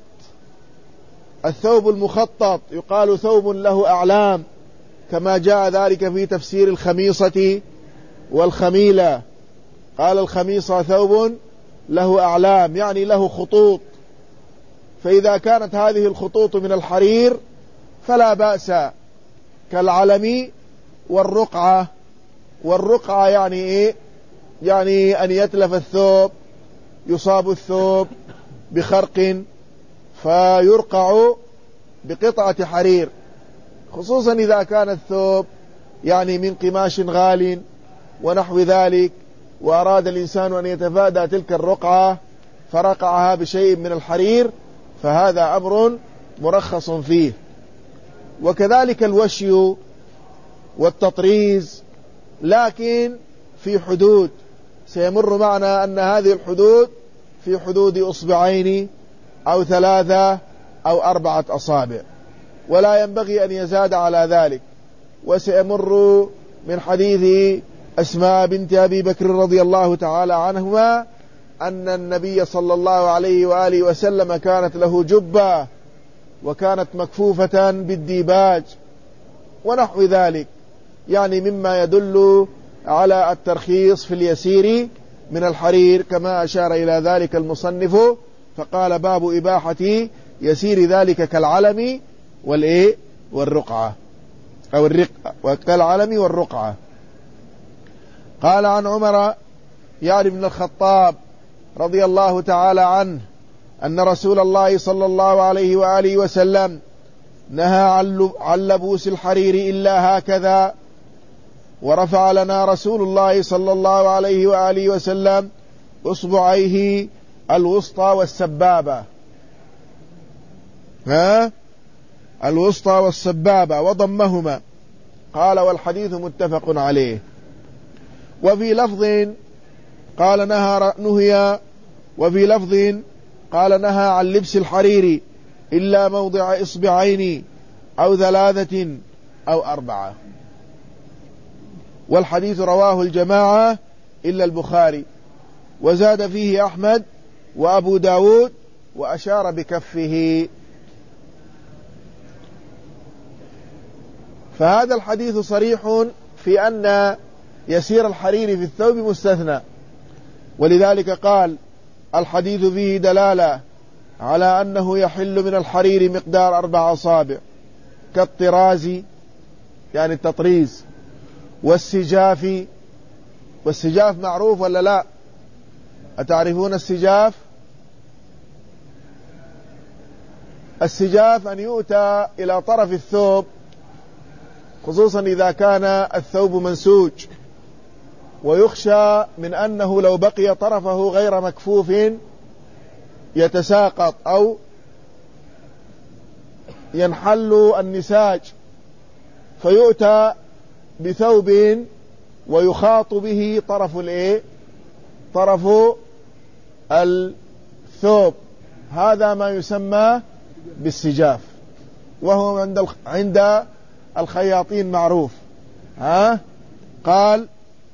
الثوب المخطط، يقال ثوب له أعلام، كما جاء ذلك في تفسير الخميصة والخميلة. قال الخميصة ثوب له أعلام، يعني له خطوط، فإذا كانت هذه الخطوط من الحرير فلا بأس، كالعلم والرقعة. والرقعة يعني إيه؟ يعني أن يتلف الثوب، يصاب الثوب بخرق فيرقع بقطعة حرير، خصوصا إذا كان الثوب يعني من قماش غال ونحو ذلك، وأراد الإنسان أن يتفادى تلك الرقعة فرقعها بشيء من الحرير، فهذا أمر مرخص فيه. وكذلك الوشي والتطريز، لكن في حدود، سيمر معنا أن هذه الحدود في حدود أصبعين أو 3 أو 4 أصابع، ولا ينبغي أن يزاد على ذلك. وسيمر من حديث أسماء بنت أبي بكر رضي الله تعالى عنهما أن النبي صلى الله عليه وآله وسلم كانت له جبة وكانت مكفوفة بالديباج ونحو ذلك، يعني مما يدل على الترخيص في اليسير من الحرير، كما أشار إلى ذلك المصنف فقال باب إباحة يسير ذلك كالعلم والرقعة، أو الرقعة، كالعلم والرقعة. قال عن عمر يعني بن الخطاب رضي الله تعالى عنه أن رسول الله صلى الله عليه وآله وسلم نهى عن لبوس الحرير إلا هكذا، ورفع لنا رسول الله صلى الله عليه وآله وسلم أصبعيه الوسطى والسبابة، الوسطى والسبابة وضمهما. قال والحديث متفق عليه. وفي لفظ قال نهي، وفي لفظ قال نهى عن لبس الحرير إلا موضع إصبعين أو 3 أو 4. والحديث رواه الجماعة إلا البخاري، وزاد فيه أحمد وأبو داود وأشار بكفه. فهذا الحديث صريح في أن يسير الحرير في الثوب مستثنى، ولذلك قال الحديث فيه دلالة على أنه يحل من الحرير مقدار 4 أصابع، كالطراز يعني التطريز، والسجاف. والسجاف معروف ولا لا؟ أتعرفون السجاف؟ السجاف أن يؤتى إلى طرف الثوب، خصوصا إذا كان الثوب منسوج، ويخشى من أنه لو بقي طرفه غير مكفوف يتساقط أو ينحل النساج، فيؤتى بثوب ويخاط به طرف الثوب، هذا ما يسمى بالسجاف، وهو عند الخياطين معروف. قال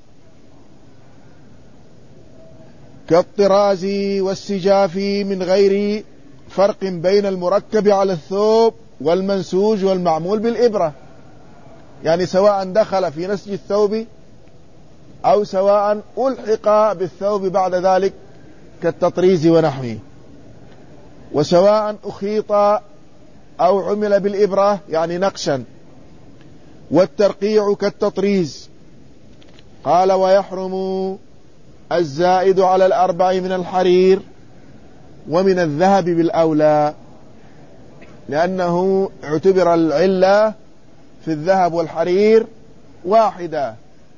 كالطراز والسجاف من غير فرق بين المركب على الثوب والمنسوج والمعمول بالإبرة، يعني سواء دخل في نسج الثوب أو سواء ألحق بالثوب بعد ذلك كالتطريز ونحوه، وسواء أخيط أو عمل بالإبرة يعني نقشا، والترقيع كالتطريز. قال ويحرم الزائد على 4 من الحرير ومن الذهب بالأولى، لأنه اعتبر العلة في الذهب والحرير واحدة.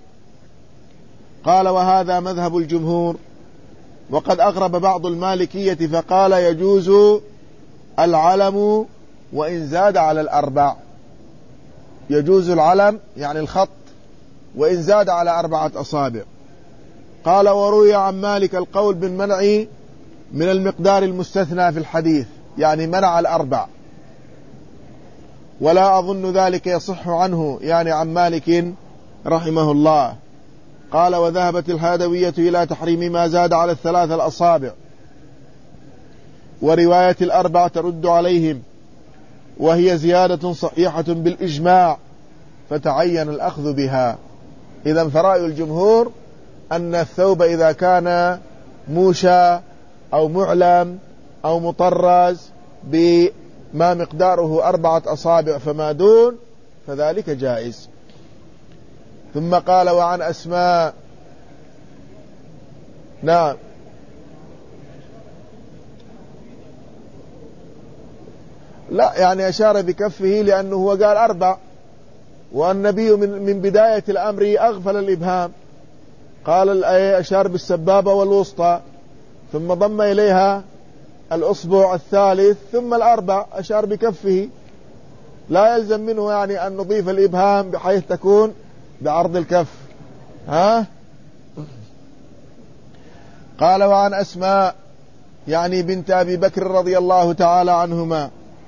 قال وهذا مذهب الجمهور، وقد أغرب بعض المالكية فقال يجوز العلم وإن زاد على 4، يجوز العلم يعني الخط وإن زاد على 4 أصابع. قال وروي عن مالك القول بالمنع من المقدار المستثنى في الحديث، يعني منع 4، ولا أظن ذلك يصح عنه، يعني عن مالك رحمه الله. قال وذهبت الهادوية إلى تحريم ما زاد على 3 الأصابع، ورواية 4 ترد عليهم، وهي زيادة صحيحة بالإجماع فتعين الأخذ بها. إذن فرأي الجمهور أن الثوب إذا كان موشى أو معلم أو مطرز بما مقداره 4 أصابع فما دون فذلك جائز. ثم قال وعن أسماء، نعم، لا يعني أشار بكفه لأنه هو قال 4، والنبي من بداية الأمر أغفل الإبهام، قال أشار بالسبابة والوسطى، ثم ضم إليها الأصبع الثالث، ثم 4 أشار بكفه. لا يلزم منه يعني أن نضيف الإبهام بحيث تكون بعرض الكف. قال وعن أسماء يعني بنت أبي بكر رضي الله تعالى عنهما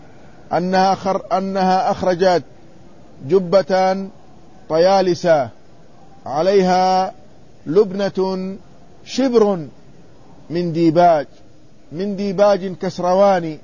أنها أخرجت جبة طيالسة عليها لبنة شبر من ديباج كسرواني،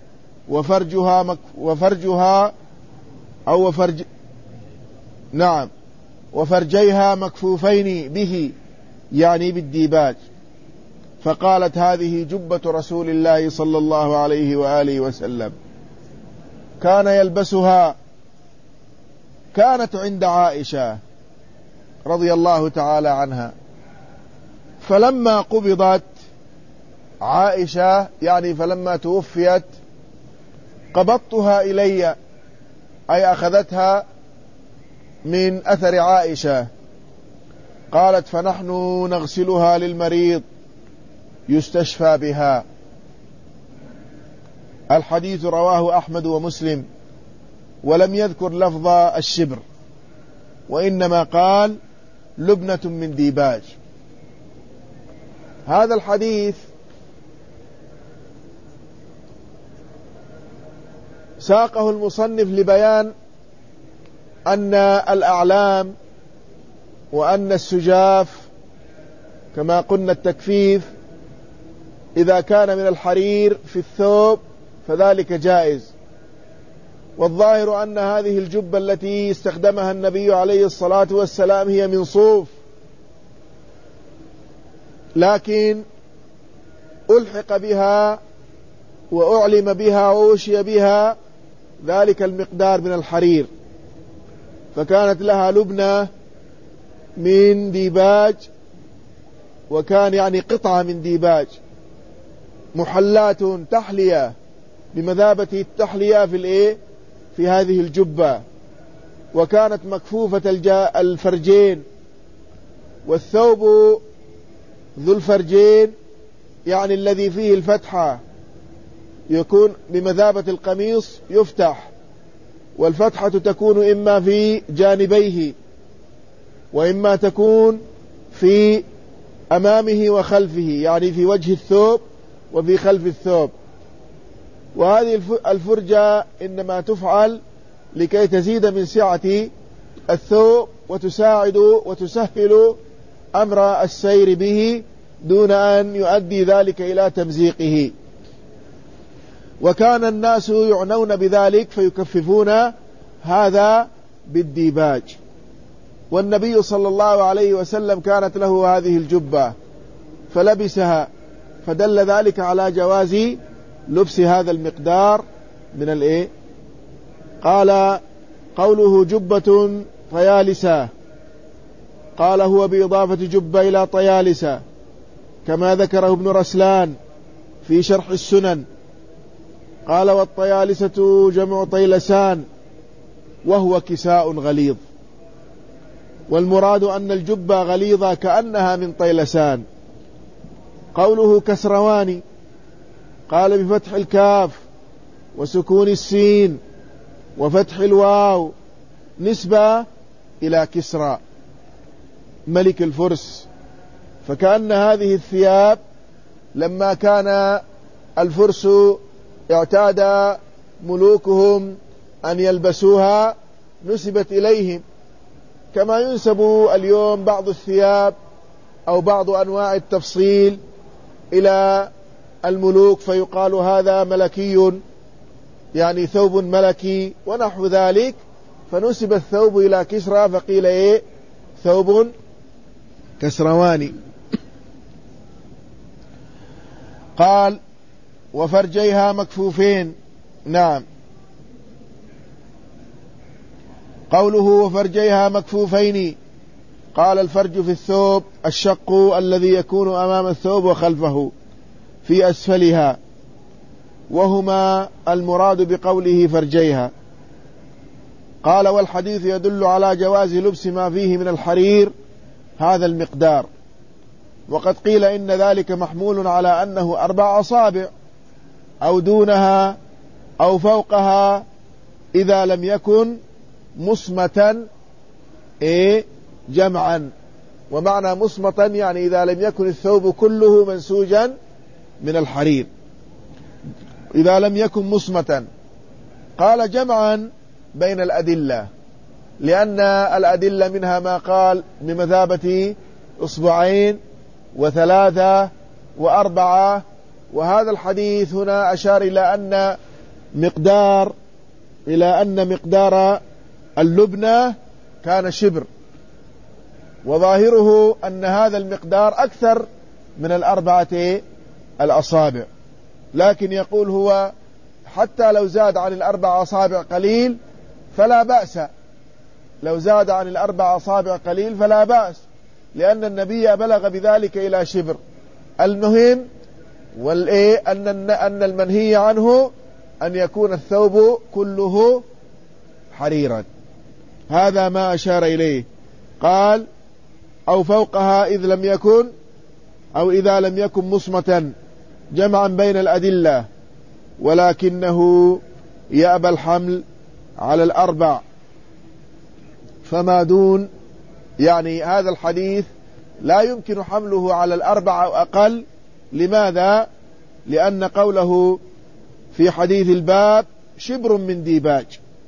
وفرجيها مكفوفين به يعني بالديباج. فقالت هذه جبة رسول الله صلى الله عليه وآله وسلم كان يلبسها، كانت عند عائشة رضي الله تعالى عنها، فلما قبضت عائشة يعني فلما توفيت قبضتها إلي، أي أخذتها من أثر عائشة. قالت فنحن نغسلها للمريض يستشفى بها. الحديث رواه أحمد ومسلم، ولم يذكر لفظ الشبر، وإنما قال لبنة من ديباج. هذا الحديث ساقه المصنف لبيان أن الأعلام وأن السجاف كما قلنا التكفيف إذا كان من الحرير في الثوب فذلك جائز. والظاهر أن هذه الجبة التي استخدمها النبي عليه الصلاة والسلام هي من صوف، لكن ألحق بها وأعلم بها وأوشي بها ذلك المقدار من الحرير، فكانت لها لبنة من ديباج، وكان يعني قطعة من ديباج محلات تحلية بمثابة التحلية في هذه الجبة، وكانت مكفوفة الفرجين، والثوب ذو الفرجين يعني الذي فيه الفتحة يكون بمثابة القميص يفتح، والفتحة تكون إما في جانبيه وإما تكون في أمامه وخلفه، يعني في وجه الثوب وفي خلف الثوب. وهذه الفرجة إنما تفعل لكي تزيد من سعة الثوب وتساعد وتسهل أمر السير به دون أن يؤدي ذلك إلى تمزيقه. وكان الناس يعنون بذلك فيكففون هذا بالديباج. والنبي صلى الله عليه وسلم كانت له هذه الجبة فلبسها، فدل ذلك على جواز لبس هذا المقدار من الايه. قال قوله جبة طيالسة، قال هو بإضافة جبة إلى طيالسة كما ذكره ابن رسلان في شرح السنن. قال والطيالسة جمع طيلسان وهو كساء غليظ، والمراد أن الجبة غليظة كأنها من طيلسان. قوله كسرواني، قال بفتح الكاف وسكون السين وفتح الواو نسبة إلى كسرى ملك الفرس، فكأن هذه الثياب لما كان الفرس اعتاد ملوكهم أن يلبسوها نسبت إليهم، كما ينسب اليوم بعض الثياب أو بعض أنواع التفصيل إلى الملوك فيقال هذا ملكي، يعني ثوب ملكي ونحو ذلك، فنسب الثوب إلى كسرى فقيل إيه ثوب كسرواني. قال وفرجيها مكفوفين. نعم، قوله وفرجيها مكفوفين، قال الفرج في الثوب الشق الذي يكون أمام الثوب وخلفه في أسفلها، وهما المراد بقوله فرجيها. قال والحديث يدل على جواز لبس ما فيه من الحرير هذا المقدار، وقد قيل إن ذلك محمول على أنه 4 أصابع أو دونها أو فوقها إذا لم يكن مصمتا جمعا. ومعنى مصمتا يعني إذا لم يكن الثوب كله منسوجا من الحرير، إذا لم يكن مصمتا. قال جمعا بين الأدلة، لأن الأدلة منها ما قال بمثابة 2 و3 و4، وهذا الحديث هنا أشار إلى أن مقدار اللبنة كان شبر، وظاهره أن هذا المقدار أكثر من 4 الأصابع، لكن يقول هو حتى لو زاد عن 4 أصابع قليل فلا بأس، لو زاد عن 4 أصابع قليل فلا بأس، لأن النبي بلغ بذلك إلى شبر. المهم أن المنهي عنه أن يكون الثوب كله حريرا، هذا ما أشار إليه. قال أو فوقها إذا لم يكن مصمتا جمعا بين الأدلة، ولكنه يأبى الحمل على 4 فما دون، يعني هذا الحديث لا يمكن حمله على 4 أو أقل. لماذا؟ لأن قوله في حديث الباب شبر من ديباج،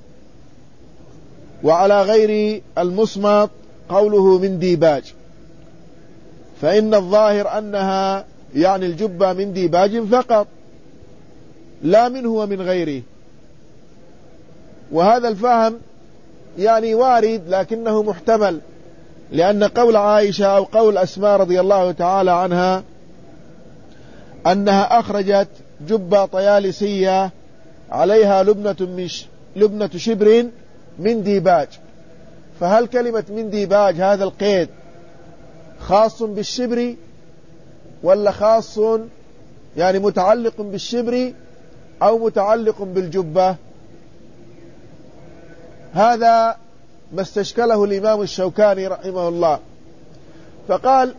وعلى غير المصمت قوله من ديباج، فإن الظاهر أنها يعني الجبة من ديباج فقط لا منه ومن غيره. وهذا الفهم يعني وارد لكنه محتمل، لأن قول عائشة أو قول أسماء رضي الله تعالى عنها أنها أخرجت جبة طيالسية عليها لبنة شبر من ديباج، فهل كلمة من ديباج هذا القيد خاص بالشبر ولا خاص يعني متعلق بالشبر أو متعلق بالجبة؟ هذا ما استشكله الإمام الشوكاني رحمه الله، فقال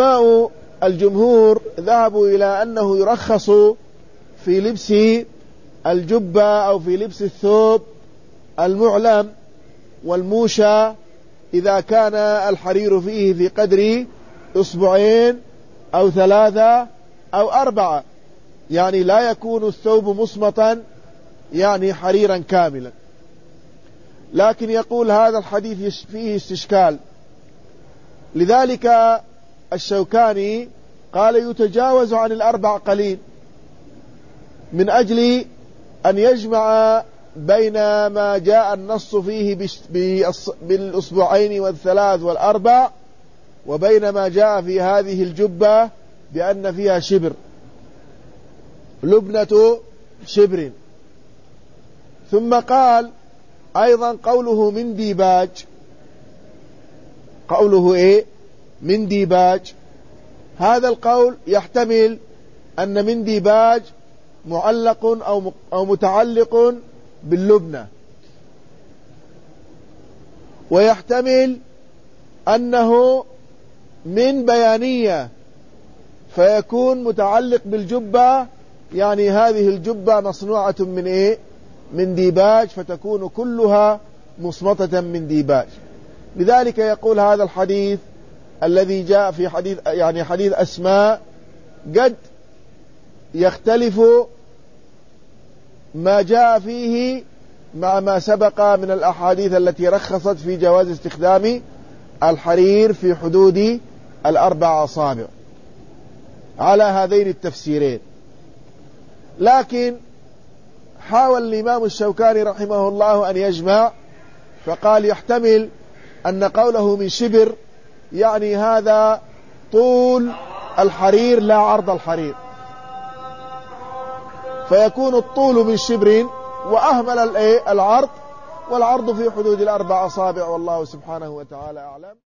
العلماء الجمهور ذهبوا إلى أنه يرخص في لبس الجبة أو في لبس الثوب المعلم والموشى إذا كان الحرير فيه في قدر 2 أو 3 أو 4، يعني لا يكون الثوب مصمتا يعني حريرا كاملا. لكن يقول هذا الحديث فيه استشكال، لذلك الشوكاني قال يتجاوز عن 4 قليل، من أجل أن يجمع بين ما جاء النص فيه بال2 وال3 وال4 وبين ما جاء في هذه الجبة بأن فيها شبر، لبنة شبر. ثم قال أيضا قوله من ديباج، قوله إيه؟ من ديباج، هذا القول يحتمل أن من ديباج معلق أو متعلق باللبنة، ويحتمل أنه من بيانية فيكون متعلق بالجبة، يعني هذه الجبة مصنوعة من إيه؟ من ديباج، فتكون كلها مصمتة من ديباج. لذلك يقول هذا الحديث الذي جاء في حديث أسماء قد يختلف ما جاء فيه مع ما سبق من الأحاديث التي رخصت في جواز استخدام الحرير في حدود 4 أصابع على هذين التفسيرين. لكن حاول الإمام الشوكاني رحمه الله أن يجمع، فقال يحتمل أن قوله من شبر يعني هذا طول الحرير لا عرض الحرير، فيكون الطول من شبر وأهمل العرض، والعرض في حدود 4 أصابع، والله سبحانه وتعالى أعلم.